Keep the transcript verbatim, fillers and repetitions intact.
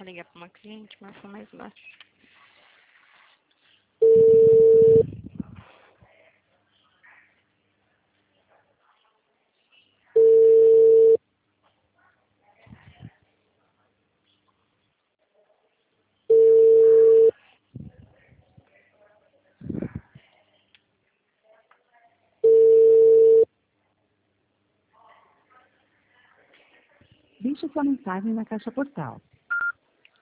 tentar ligar para uma cliente, mas foi mais baixo. Deixe sua mensagem na caixa postal.